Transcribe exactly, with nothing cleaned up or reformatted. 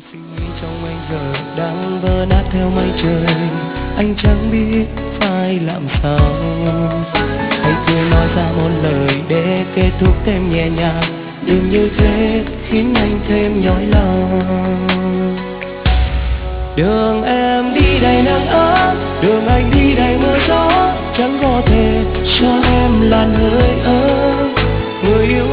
suy nghĩ trong anh giờ đang vỡ nát theo mây trời, anh chẳng biết phải làm sao. Hãy cứ nói ra một lời để kết thúc thêm nhẹ nhàng, đừng như thế khiến anh thêm nhói lòng. Đường em đi đầy nắng ấm, đường anh đi đầy mưa gió, chẳng có thể cho em làn hơi ấm. Người yêu